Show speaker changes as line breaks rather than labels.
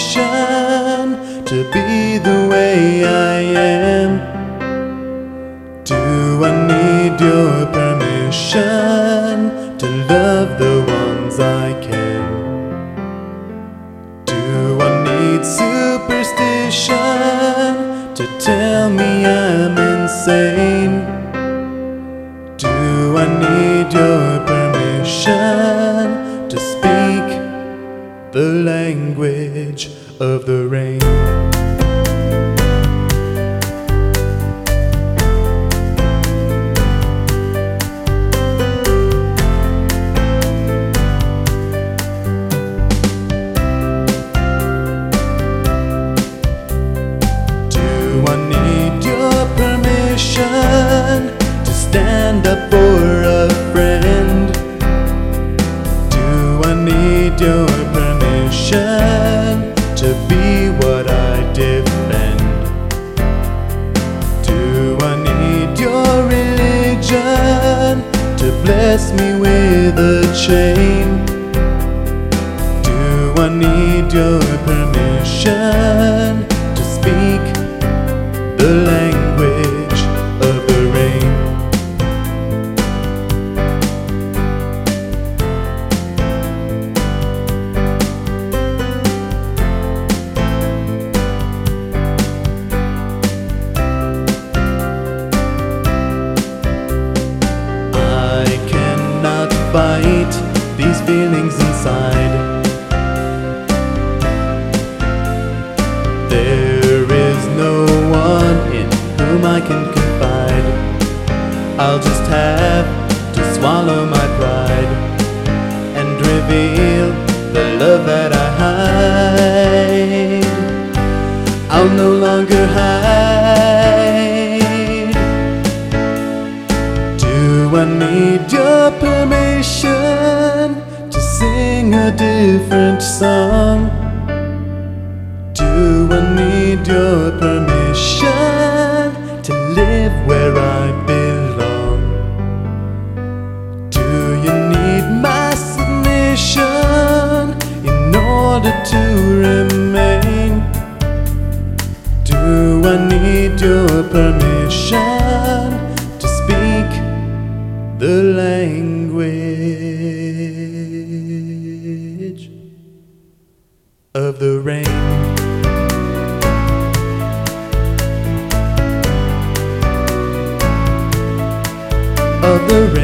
permission to be the way I am? Do I need your permission to love the ones I can? Do I need superstition to tell me I'm insane? Do I need your permission to speak the language of the rain? Stand up for a friend? Do I need your permission to be what I defend? Do I need your religion to bless me with a chain? Do I need your permission to speak the language of the rain? Fight these feelings inside. There is no one in whom I can confide. I'll just have to swallow my pride and reveal the love that I hide. I'll no longer hide. Do I need your permission to sing a different song? Do I need your permission to live where I belong? Do you need my submission in order to remain? Do I need your permission to speak the language of the rain? Of the rain.